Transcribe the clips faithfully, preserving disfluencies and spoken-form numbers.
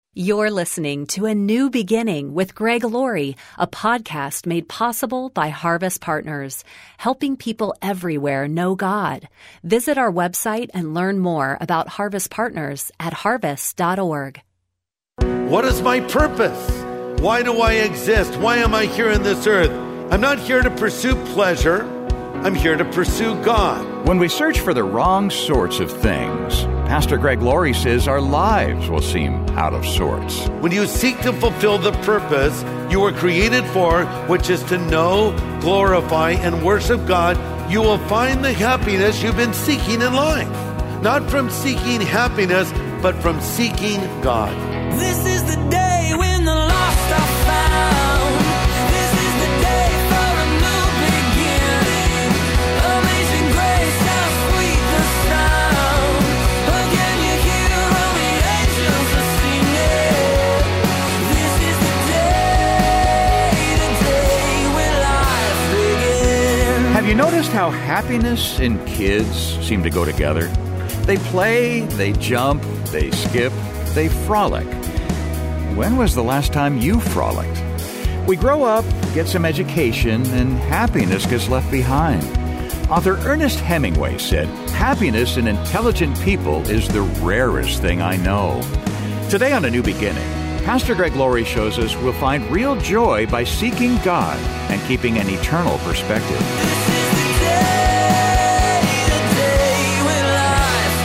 You're listening to A New Beginning with Greg Laurie, a podcast made possible by Harvest Partners, helping people everywhere know God. Visit our website and learn more about Harvest Partners at harvest dot org. What is my purpose? Why do I exist? Why am I here on this earth? I'm not here to pursue pleasure. I'm here to pursue God. When we search for the wrong sorts of things, Pastor Greg Laurie says our lives will seem out of sorts. When you seek to fulfill the purpose you were created for, which is to know, glorify, and worship God, you will find the happiness you've been seeking in life. Not from seeking happiness, but from seeking God. This is the day when the lost are found. This is the day for a new beginning. Amazing grace, how sweet the sound. Again you hear all the angels are singing. This is the day, the day when life begins. Have you noticed how happiness and kids seem to go together? They play, they jump, they skip, they frolic. When was the last time you frolicked? We grow up, get some education, and happiness gets left behind. Author Ernest Hemingway said, "Happiness in intelligent people is the rarest thing I know." Today on A New Beginning, Pastor Greg Laurie shows us we'll find real joy by seeking God and keeping an eternal perspective. This is the day, the day when life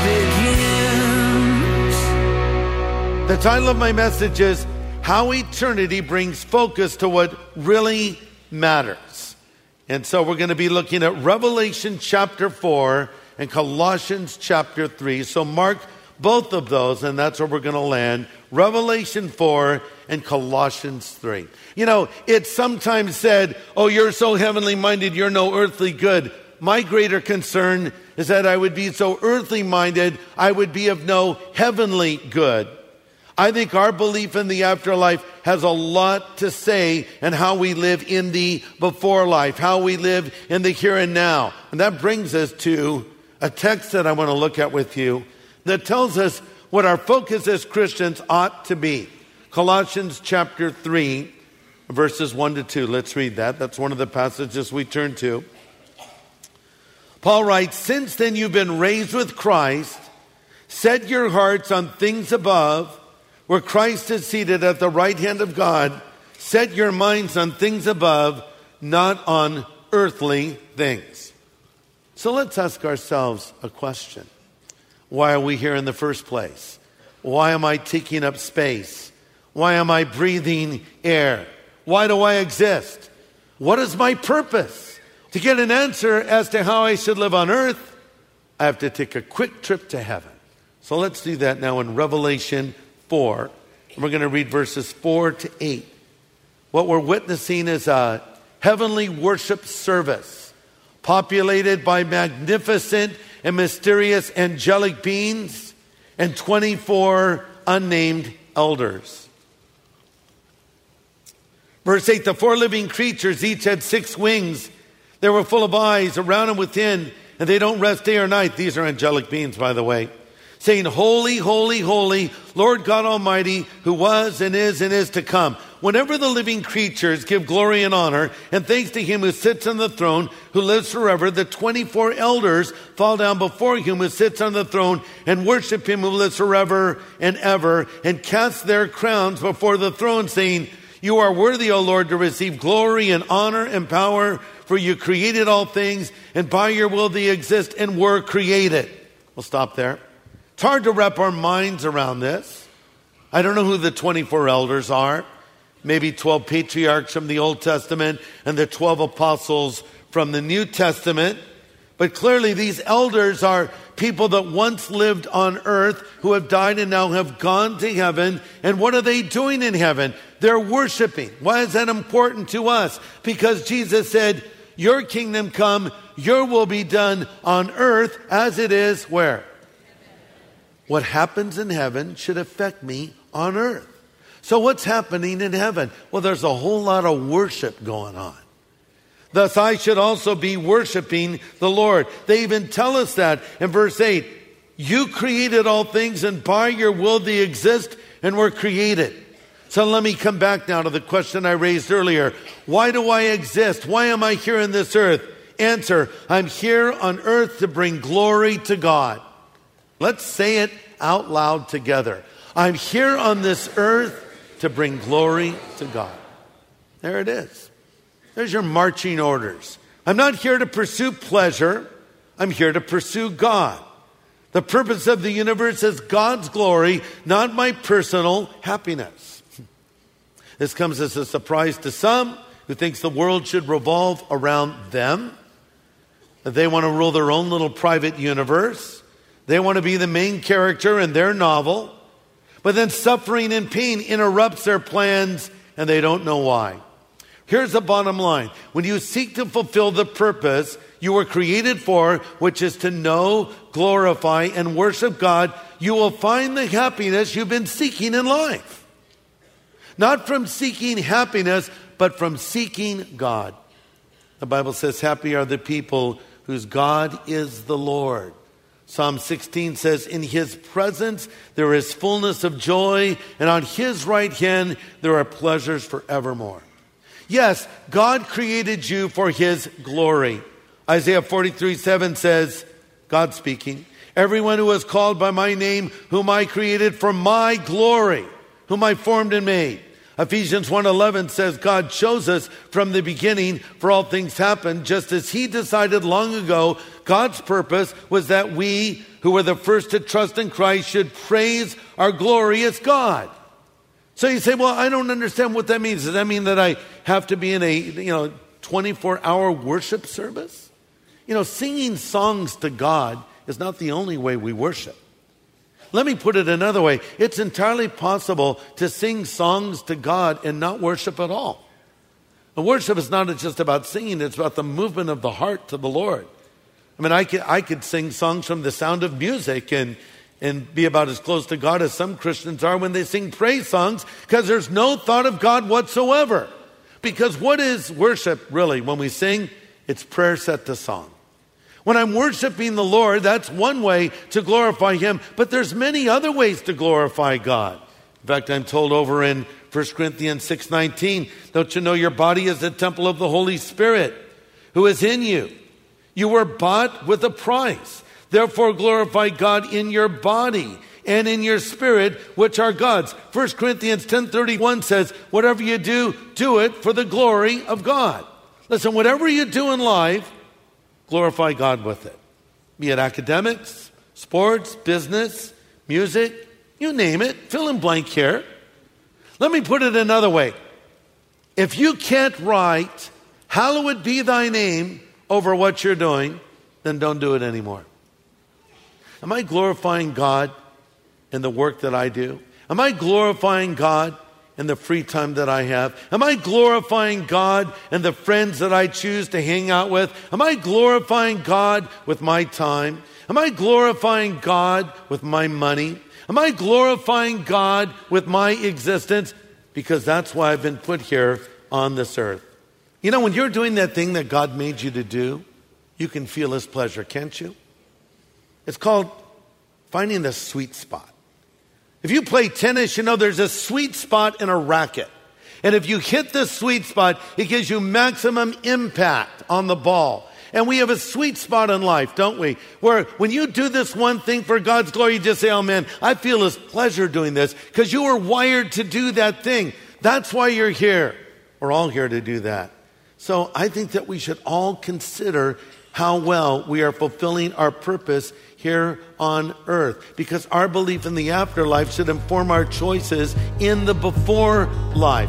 begins. The title of my message is How Eternity Brings Focus to What Really Matters. And so we're going to be looking at Revelation chapter four and Colossians chapter three. So mark both of those, and that's where we're going to land. Revelation four and Colossians three. You know, it's sometimes said, oh, you're so heavenly minded, you're no earthly good. My greater concern is that I would be so earthly minded, I would be of no heavenly good. I think our belief in the afterlife has a lot to say in how we live in the before life, how we live in the here and now. And that brings us to a text that I want to look at with you that tells us what our focus as Christians ought to be. Colossians chapter three, verses one to two. Let's read that. That's one of the passages we turn to. Paul writes, "Since then you've been raised with Christ, set your hearts on things above, where Christ is seated at the right hand of God. Set your minds on things above, not on earthly things." So let's ask ourselves a question. Why are we here in the first place? Why am I taking up space? Why am I breathing air? Why do I exist? What is my purpose? To get an answer as to how I should live on earth, I have to take a quick trip to heaven. So let's do that now in Revelation four. And we're going to read verses four to eight. What we're witnessing is a heavenly worship service populated by magnificent and mysterious angelic beings and twenty-four unnamed elders. Verse eight, the four living creatures each had six wings. They were full of eyes around and within, and they don't rest day or night. These are angelic beings, by the way. Saying, "Holy, holy, holy, Lord God Almighty, who was and is and is to come." Whenever the living creatures give glory and honor and thanks to him who sits on the throne, who lives forever, the twenty-four elders fall down before him who sits on the throne and worship him who lives forever and ever, and cast their crowns before the throne, saying, "You are worthy, O Lord, to receive glory and honor and power, for you created all things, and by your will they exist and were created." We'll stop there. It's hard to wrap our minds around this. I don't know who the twenty-four elders are. Maybe twelve patriarchs from the Old Testament and the twelve apostles from the New Testament. But clearly these elders are people that once lived on earth who have died and now have gone to heaven. And what are they doing in heaven? They're worshiping. Why is that important to us? Because Jesus said, "Your kingdom come, your will be done on earth as it is" where? What happens in heaven should affect me on earth. So what's happening in heaven? Well, there's a whole lot of worship going on. Thus I should also be worshiping the Lord. They even tell us that in verse eight. You created all things, and by your will they exist and we're created. So let me come back now to the question I raised earlier. Why do I exist? Why am I here on this earth? Answer, I'm here on earth to bring glory to God. Let's say it out loud together. I'm here on this earth to bring glory to God. There it is. There's your marching orders. I'm not here to pursue pleasure. I'm here to pursue God. The purpose of the universe is God's glory, not my personal happiness. This comes as a surprise to some who thinks the world should revolve around them. They want to rule their own little private universe. They want to be the main character in their novel. But then suffering and pain interrupts their plans, and they don't know why. Here's the bottom line. When you seek to fulfill the purpose you were created for, which is to know, glorify, and worship God, you will find the happiness you've been seeking in life. Not from seeking happiness, but from seeking God. The Bible says, happy are the people whose God is the Lord. Psalm sixteen says, in his presence there is fullness of joy, and on his right hand there are pleasures forevermore. Yes, God created you for his glory. Isaiah forty-three seven says, God speaking, everyone who is called by my name, whom I created for my glory, whom I formed and made. Ephesians one eleven says, God chose us from the beginning, for all things happen just as he decided long ago. God's purpose was that we, who were the first to trust in Christ, should praise our glorious God. So you say, well, I don't understand what that means. Does that mean that I have to be in a, you know, twenty-four hour worship service? You know, singing songs to God is not the only way we worship. Let me put it another way. It's entirely possible to sing songs to God and not worship at all. And worship is not just about singing. It's about the movement of the heart to the Lord. I mean, I could, I could sing songs from the sound of music and, and be about as close to God as some Christians are when they sing praise songs, because there's no thought of God whatsoever. Because what is worship really when we sing? It's prayer set to song. When I'm worshiping the Lord, that's one way to glorify him, but there's many other ways to glorify God. In fact, I'm told over in First Corinthians six nineteen, don't you know your body is the temple of the Holy Spirit who is in you? You were bought with a price. Therefore glorify God in your body and in your spirit, which are God's. First Corinthians ten thirty-one says, whatever you do, do it for the glory of God. Listen, whatever you do in life, glorify God with it. Be it academics, sports, business, music, you name it. Fill in blank here. Let me put it another way. If you can't write, hallowed be thy name over what you're doing, then don't do it anymore. Am I glorifying God in the work that I do? Am I glorifying God in the free time that I have? Am I glorifying God in the friends that I choose to hang out with? Am I glorifying God with my time? Am I glorifying God with my money? Am I glorifying God with my existence? Because that's why I've been put here on this earth. You know, when you're doing that thing that God made you to do, you can feel his pleasure, can't you? It's called finding the sweet spot. If you play tennis, you know there's a sweet spot in a racket. And if you hit the sweet spot, it gives you maximum impact on the ball. And we have a sweet spot in life, don't we? Where when you do this one thing for God's glory, you just say, oh man, I feel his pleasure doing this, because you were wired to do that thing. That's why you're here. We're all here to do that. So I think that we should all consider how well we are fulfilling our purpose here on earth, because our belief in the afterlife should inform our choices in the before life.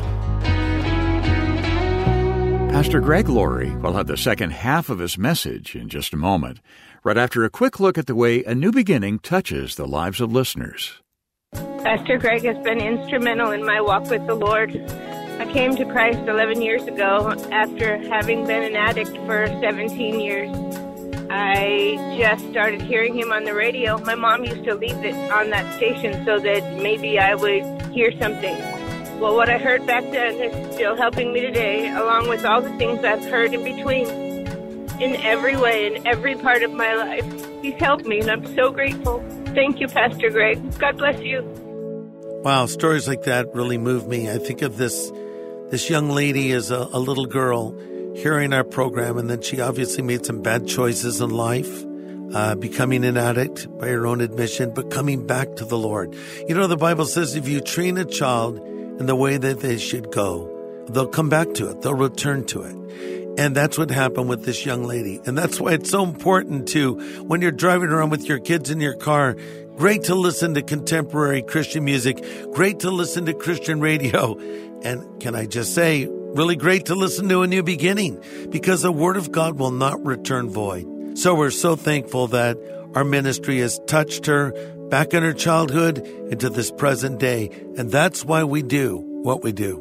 Pastor Greg Laurie will have the second half of his message in just a moment, right after a quick look at the way A New Beginning touches the lives of listeners. Pastor Greg has been instrumental in my walk with the Lord. I came to Christ eleven years ago after having been an addict for seventeen years. I just started hearing him on the radio. My mom used to leave it on that station so that maybe I would hear something. Well, what I heard back then is still helping me today, along with all the things I've heard in between. In every way, in every part of my life, he's helped me, and I'm so grateful. Thank you, Pastor Greg. God bless you. Wow, stories like that really move me. I think of this this young lady as a, a little girl hearing our program, and then she obviously made some bad choices in life, uh, becoming an addict by her own admission, but coming back to the Lord. You know, the Bible says if you train a child in the way that they should go, they'll come back to it. They'll return to it. And that's what happened with this young lady. And that's why it's so important to, when you're driving around with your kids in your car, great to listen to contemporary Christian music, great to listen to Christian radio. And can I just say, really great to listen to A New Beginning, because the Word of God will not return void. So we're so thankful that our ministry has touched her back in her childhood into this present day. And that's why we do what we do.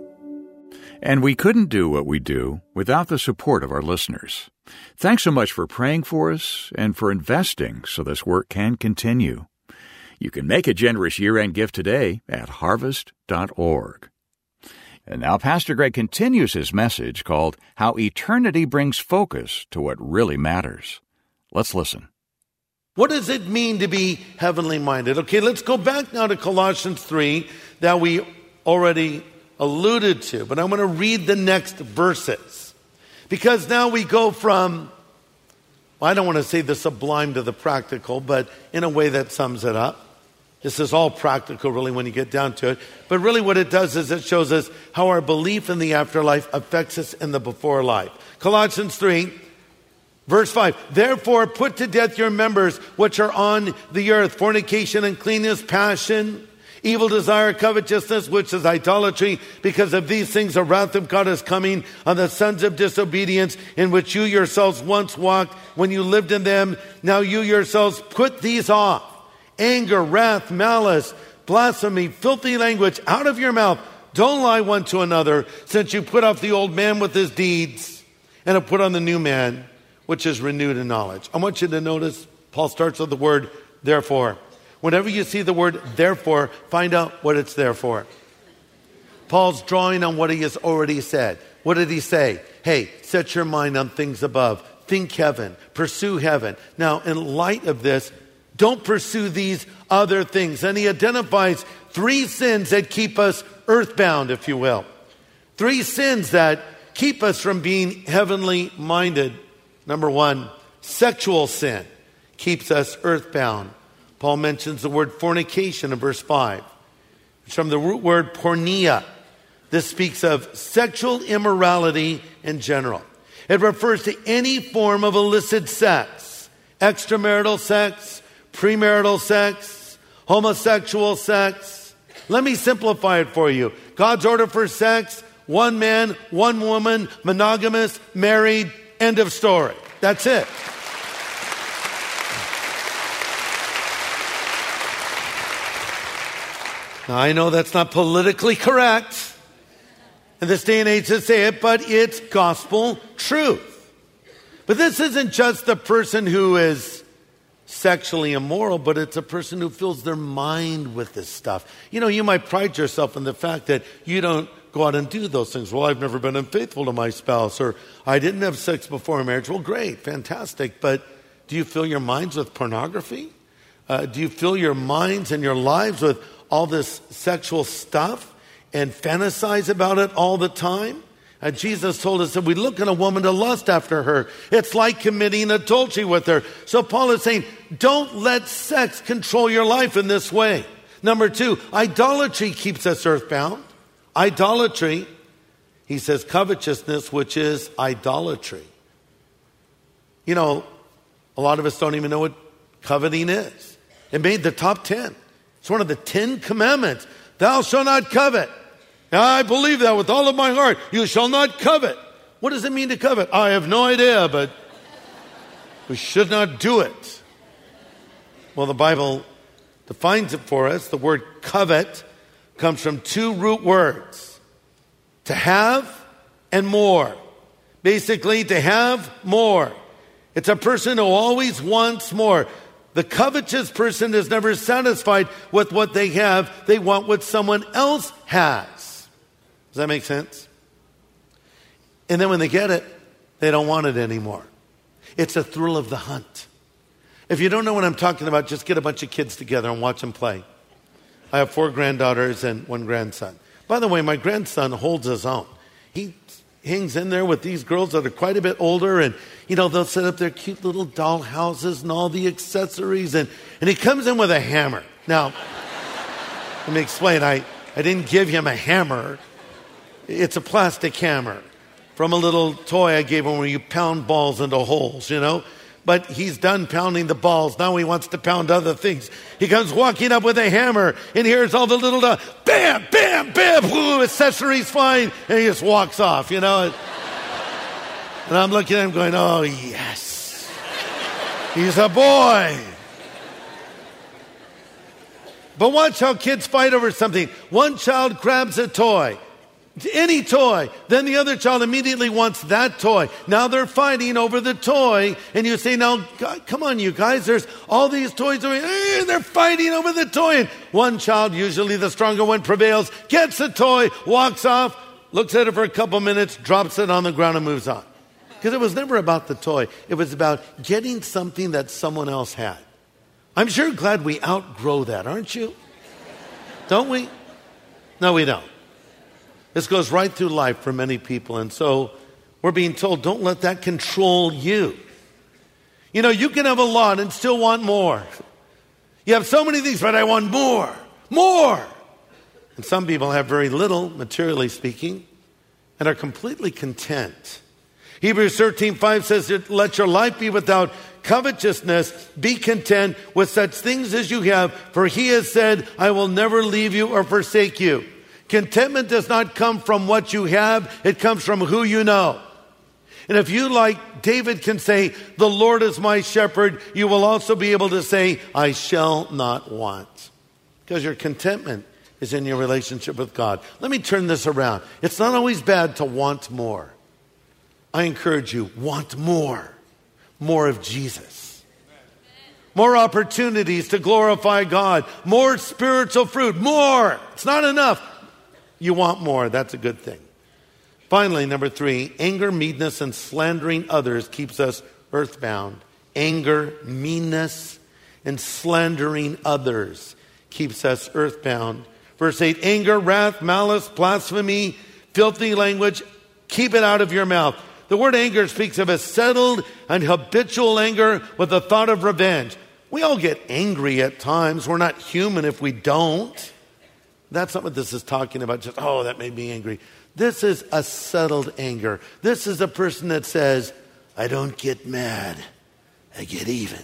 And we couldn't do what we do without the support of our listeners. Thanks so much for praying for us and for investing so this work can continue. You can make a generous year-end gift today at harvest dot org. And now Pastor Greg continues his message called How Eternity Brings Focus to What Really Matters. Let's listen. What does it mean to be heavenly minded? Okay, let's go back now to Colossians three that we already alluded to, but I'm going to read the next verses, because now we go from, well, I don't want to say the sublime to the practical, but in a way that sums it up. This is all practical really when you get down to it, but really what it does is it shows us how our belief in the afterlife affects us in the before life. Colossians three, verse five, therefore put to death your members which are on the earth, fornication, uncleanness, passion, evil desire, covetousness, which is idolatry. Because of these things, the wrath of God is coming on the sons of disobedience, in which you yourselves once walked when you lived in them. Now you yourselves put these off: anger, wrath, malice, blasphemy, filthy language out of your mouth. Don't lie one to another, since you put off the old man with his deeds and have put on the new man, which is renewed in knowledge. I want you to notice Paul starts with the word therefore. Whenever you see the word therefore, find out what it's there for. Paul's drawing on what he has already said. What did he say? Hey, set your mind on things above. Think heaven. Pursue heaven. Now, in light of this, don't pursue these other things. And he identifies three sins that keep us earthbound, if you will. Three sins that keep us from being heavenly minded. Number one, sexual sin keeps us earthbound. Paul mentions the word fornication in verse five. It's from the root word porneia. This speaks of sexual immorality in general. It refers to any form of illicit sex, extramarital sex, premarital sex, homosexual sex. Let me simplify it for you. God's order for sex, one man, one woman, monogamous, married, end of story. That's it. Now, I know that's not politically correct in this day and age to say it, but it's gospel truth. But this isn't just the person who is sexually immoral, but it's a person who fills their mind with this stuff. You know, you might pride yourself in the fact that you don't go out and do those things. Well, I've never been unfaithful to my spouse, or I didn't have sex before marriage. Well, great, fantastic. But do you fill your minds with pornography? Uh, do you fill your minds and your lives with all this sexual stuff and fantasize about it all the time? Uh, Jesus told us that we look at a woman to lust after her. It's like committing adultery with her. So Paul is saying, don't let sex control your life in this way. Number two, idolatry keeps us earthbound. Idolatry, he says, covetousness, which is idolatry. You know, a lot of us don't even know what coveting is. It made the top ten. It's one of the Ten Commandments. Thou shalt not covet. Now, I believe that with all of my heart. You shall not covet. What does it mean to covet? I have no idea, but we should not do it. Well, the Bible defines it for us. The word covet comes from two root words: to have and more. Basically, to have more. It's a person who always wants more. The covetous person is never satisfied with what they have. They want what someone else has. Does that make sense? And then when they get it, they don't want it anymore. It's a thrill of the hunt. If you don't know what I'm talking about, just get a bunch of kids together and watch them play. I have four granddaughters and one grandson. By the way, my grandson holds his own. He hangs in there with these girls that are quite a bit older, and, you know, they'll set up their cute little doll houses and all the accessories, and, and he comes in with a hammer. Now, let me explain. I, I didn't give him a hammer. It's a plastic hammer from a little toy I gave him where you pound balls into holes, you know. But he's done pounding the balls. Now he wants to pound other things. He comes walking up with a hammer, and here's all the little, uh, bam, bam, bam, whoo, accessories flying, and he just walks off, you know. And I'm looking at him going, oh, yes. He's a boy. But watch how kids fight over something. One child grabs a toy. Any toy. Then the other child immediately wants that toy. Now they're fighting over the toy. And you say, now, God, come on, you guys. There's all these toys. Over, eh, they're fighting over the toy. And one child, usually the stronger one, prevails, gets the toy, walks off, looks at it for a couple minutes, drops it on the ground and moves on. Because it was never about the toy. It was about getting something that someone else had. I'm sure glad we outgrow that, aren't you? Don't we? No, we don't. This goes right through life for many people. And so we're being told, don't let that control you. You know, you can have a lot and still want more. You have so many things, but I want more, more. And some people have very little, materially speaking, and are completely content. Hebrews thirteen five says, let your life be without covetousness. Be content with such things as you have, for he has said, I will never leave you or forsake you. Contentment does not come from what you have. It comes from who you know. And if you, like David, can say, the Lord is my shepherd, you will also be able to say, I shall not want. Because your contentment is in your relationship with God. Let me turn this around. It's not always bad to want more. I encourage you, want more. More of Jesus. More opportunities to glorify God. More spiritual fruit. More. It's not enough. You want more. That's a good thing. Finally, number three, anger, meanness, and slandering others keeps us earthbound. Anger, meanness, and slandering others keeps us earthbound. Verse eight, anger, wrath, malice, blasphemy, filthy language, keep it out of your mouth. The word anger speaks of a settled and habitual anger with a thought of revenge. We all get angry at times. We're not human if we don't. That's not what this is talking about. Just, oh, that made me angry. This is a settled anger. This is a person that says, I don't get mad. I get even.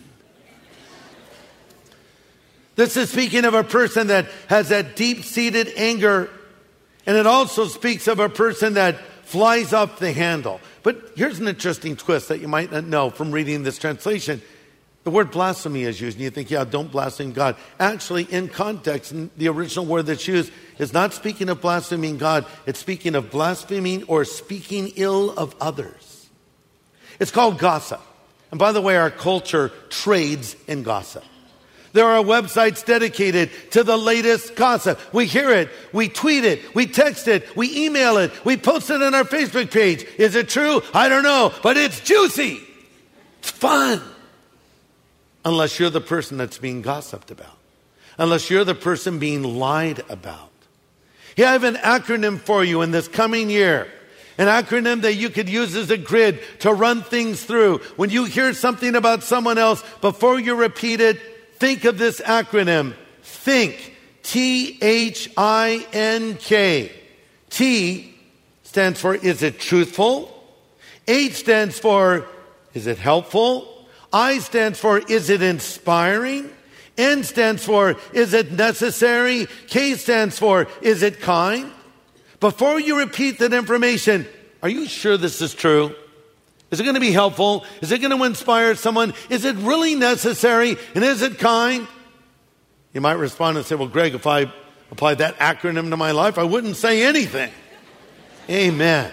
This is speaking of a person that has that deep-seated anger. And it also speaks of a person that flies off the handle. But here's an interesting twist that you might not know from reading this translation. The word blasphemy is used, and you think, yeah, don't blaspheme God. Actually, in context, the original word that's used is not speaking of blaspheming God. It's speaking of blaspheming or speaking ill of others. It's called gossip. And by the way, our culture trades in gossip. There are websites dedicated to the latest gossip. We hear it, we tweet it, we text it, we email it, we post it on our Facebook page. Is it true? I don't know, but it's juicy. It's fun. Unless you're the person that's being gossiped about. Unless you're the person being lied about. Here I have an acronym for you in this coming year. An acronym that you could use as a grid to run things through. When you hear something about someone else, before you repeat it, think of this acronym. Think. T H I N K. T stands for, is it truthful? H stands for, is it helpful? I stands for, is it inspiring? N stands for, is it necessary? K stands for, is it kind? Before you repeat that information, are you sure this is true? Is it going to be helpful? Is it going to inspire someone? Is it really necessary? And is it kind? You might respond and say, well, Greg, if I applied that acronym to my life, I wouldn't say anything. Amen.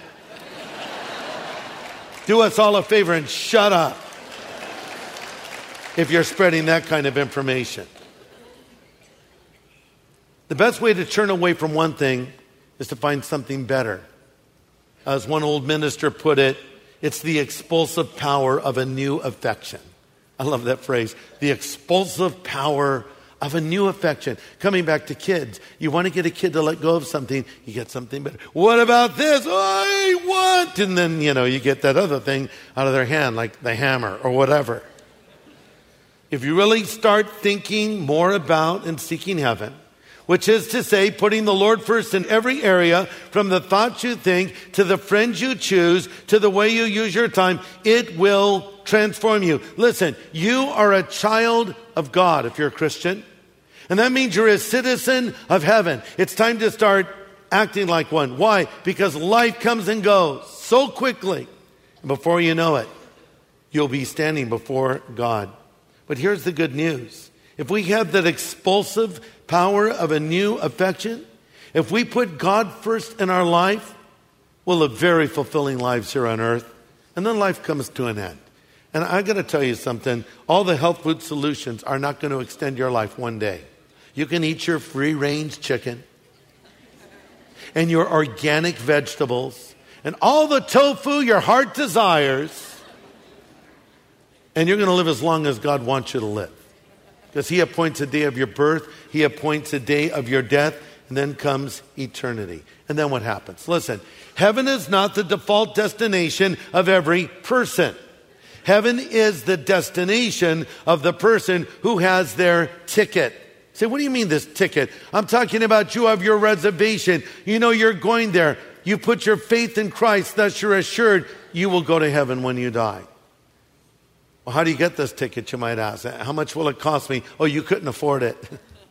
Do us all a favor and shut up if you're spreading that kind of information. The best way to turn away from one thing is to find something better. As one old minister put it, it's the expulsive power of a new affection. I love that phrase. The expulsive power of a new affection. Coming back to kids, you want to get a kid to let go of something, you get something better. What about this? I want, and then, you know, you get that other thing out of their hand, like the hammer or whatever. If you really start thinking more about and seeking heaven, which is to say, putting the Lord first in every area, from the thoughts you think, to the friends you choose, to the way you use your time, it will transform you. Listen, you are a child of God if you're a Christian. And that means you're a citizen of heaven. It's time to start acting like one. Why? Because life comes and goes so quickly. And before you know it, you'll be standing before God. But here's the good news. If we have that expulsive power of a new affection, if we put God first in our life, we'll live very fulfilling lives here on earth. And then life comes to an end. And I got to tell you something. All the health food solutions are not going to extend your life one day. You can eat your free-range chicken and your organic vegetables and all the tofu your heart desires, and you're going to live as long as God wants you to live. Because he appoints a day of your birth, he appoints a day of your death, and then comes eternity. And then what happens? Listen, heaven is not the default destination of every person. Heaven is the destination of the person who has their ticket. Say, what do you mean this ticket? I'm talking about you have your reservation. You know you're going there. You put your faith in Christ, thus you're assured you will go to heaven when you die. Well, how do you get this ticket, you might ask? How much will it cost me? Oh, you couldn't afford it.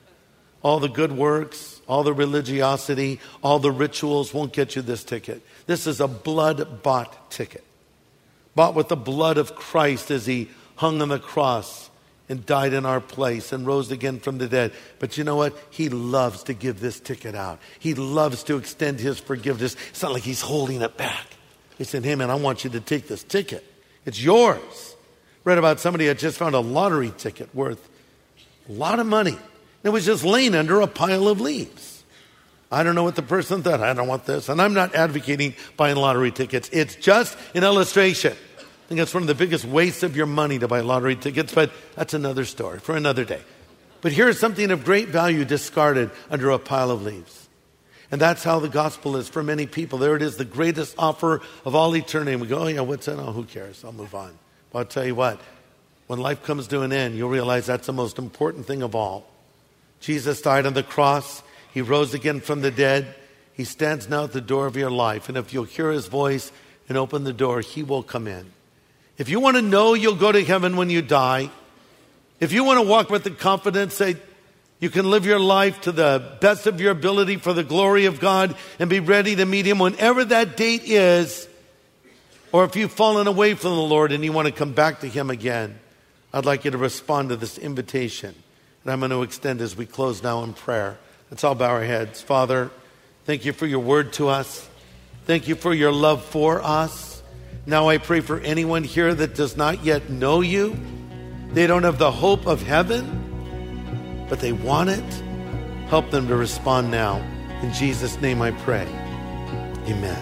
All the good works, all the religiosity, all the rituals won't get you this ticket. This is a blood-bought ticket. Bought with the blood of Christ as he hung on the cross and died in our place and rose again from the dead. But you know what? He loves to give this ticket out. He loves to extend his forgiveness. It's not like he's holding it back. He said, hey man, I want you to take this ticket. It's yours. Read about somebody that just found a lottery ticket worth a lot of money. It was just laying under a pile of leaves. I don't know what the person thought. I don't want this. And I'm not advocating buying lottery tickets. It's just an illustration. I think that's one of the biggest wastes of your money to buy lottery tickets, but that's another story for another day. But here's something of great value discarded under a pile of leaves. And that's how the gospel is for many people. There it is, the greatest offer of all eternity. And we go, oh yeah, what's that? Oh, who cares? I'll move on. But I'll tell you what, when life comes to an end, you'll realize that's the most important thing of all. Jesus died on the cross. He rose again from the dead. He stands now at the door of your life. And if you'll hear his voice and open the door, he will come in. If you want to know you'll go to heaven when you die, if you want to walk with the confidence that you can live your life to the best of your ability for the glory of God and be ready to meet him whenever that date is, or if you've fallen away from the Lord and you want to come back to him again, I'd like you to respond to this invitation. And I'm going to extend as we close now in prayer. Let's all bow our heads. Father, thank you for your word to us. Thank you for your love for us. Now I pray for anyone here that does not yet know you. They don't have the hope of heaven, but they want it. Help them to respond now. In Jesus' name I pray. Amen.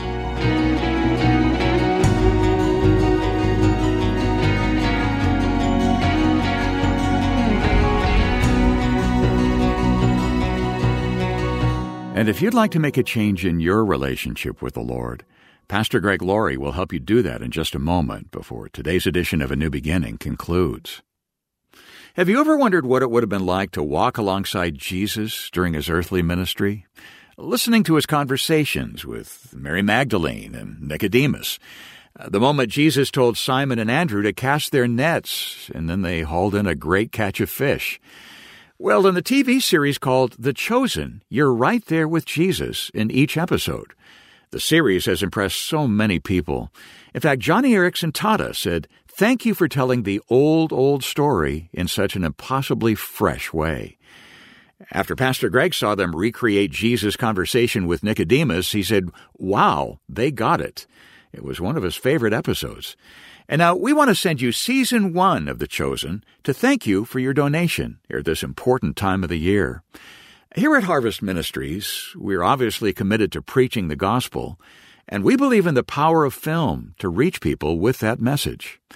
And if you'd like to make a change in your relationship with the Lord, Pastor Greg Laurie will help you do that in just a moment before today's edition of A New Beginning concludes. Have you ever wondered what it would have been like to walk alongside Jesus during his earthly ministry? Listening to his conversations with Mary Magdalene and Nicodemus, the moment Jesus told Simon and Andrew to cast their nets, and then they hauled in a great catch of fish. Well, in the T V series called The Chosen, you're right there with Jesus in each episode. The series has impressed so many people. In fact, Johnny Erickson Tata said, "Thank you for telling the old, old story in such an impossibly fresh way." After Pastor Greg saw them recreate Jesus' conversation with Nicodemus, he said, "Wow, they got it." It was one of his favorite episodes. And now we want to send you Season one of The Chosen to thank you for your donation at this important time of the year. Here at Harvest Ministries, we're obviously committed to preaching the gospel, and we believe in the power of film to reach people with that message.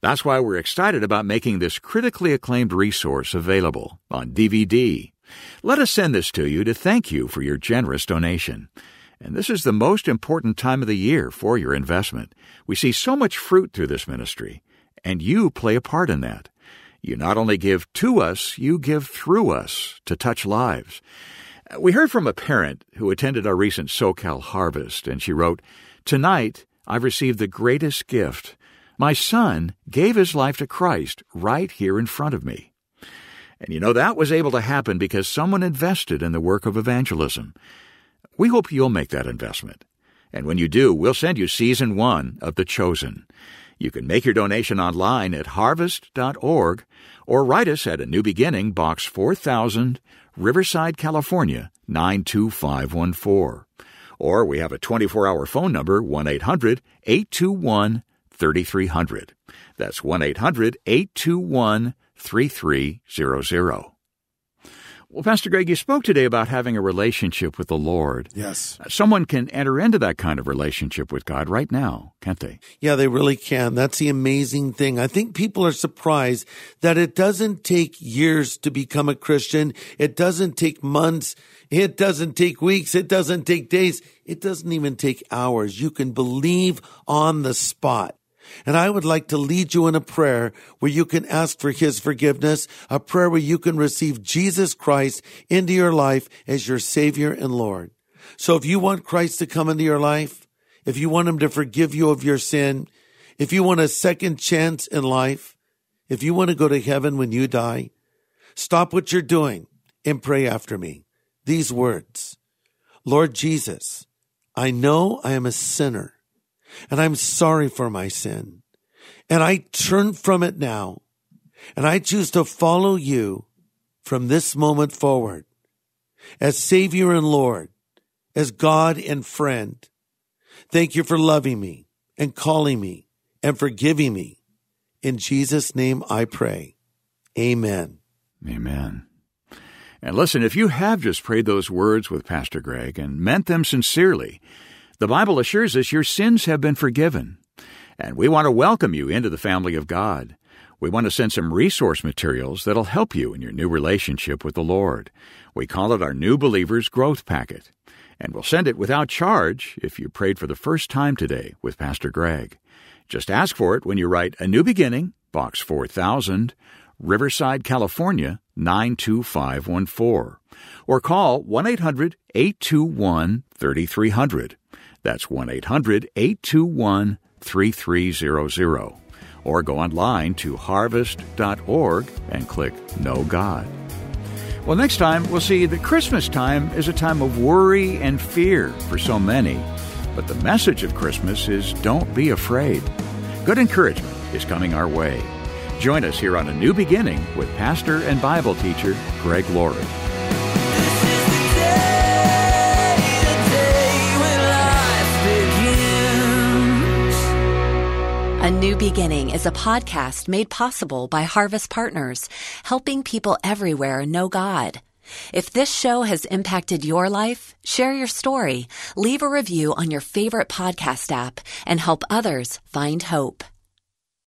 That's why we're excited about making this critically acclaimed resource available on D V D. Let us send this to you to thank you for your generous donation. And this is the most important time of the year for your investment. We see so much fruit through this ministry, and you play a part in that. You not only give to us, you give through us to touch lives. We heard from a parent who attended our recent SoCal Harvest, and she wrote, "Tonight, I've received the greatest gift. My son gave his life to Christ right here in front of me." And you know, that was able to happen because someone invested in the work of evangelism. We hope you'll make that investment. And when you do, we'll send you Season one of The Chosen. You can make your donation online at harvest dot org or write us at A New Beginning, Box four thousand, Riverside, California, nine two five one four. Or we have a twenty-four hour phone number, one eight hundred, eight two one, three three zero zero. That's one eight hundred, eight two one, three three zero zero. Well, Pastor Greg, you spoke today about having a relationship with the Lord. Yes. Someone can enter into that kind of relationship with God right now, can't they? Yeah, they really can. That's the amazing thing. I think people are surprised that it doesn't take years to become a Christian. It doesn't take months. It doesn't take weeks. It doesn't take days. It doesn't even take hours. You can believe on the spot. And I would like to lead you in a prayer where you can ask for His forgiveness, a prayer where you can receive Jesus Christ into your life as your Savior and Lord. So if you want Christ to come into your life, if you want Him to forgive you of your sin, if you want a second chance in life, if you want to go to heaven when you die, stop what you're doing and pray after me. These words: Lord Jesus, I know I am a sinner, and I'm sorry for my sin. And I turn from it now. And I choose to follow you from this moment forward as Savior and Lord, as God and friend. Thank you for loving me and calling me and forgiving me. In Jesus' name I pray. Amen. Amen. And listen, if you have just prayed those words with Pastor Greg and meant them sincerely, the Bible assures us your sins have been forgiven, and we want to welcome you into the family of God. We want to send some resource materials that'll help you in your new relationship with the Lord. We call it our New Believers Growth Packet, and we'll send it without charge if you prayed for the first time today with Pastor Greg. Just ask for it when you write A New Beginning, Box four thousand, Riverside, California, nine two five one four, or call one eight hundred, eight two one, three three zero zero. That's one eight hundred, eight two one, three three zero zero. Or go online to harvest dot org and click Know God. Well, next time, we'll see that Christmas time is a time of worry and fear for so many. But the message of Christmas is don't be afraid. Good encouragement is coming our way. Join us here on A New Beginning with pastor and Bible teacher Greg Laurie. A New Beginning is a podcast made possible by Harvest Partners, helping people everywhere know God. If this show has impacted your life, share your story, leave a review on your favorite podcast app, and help others find hope.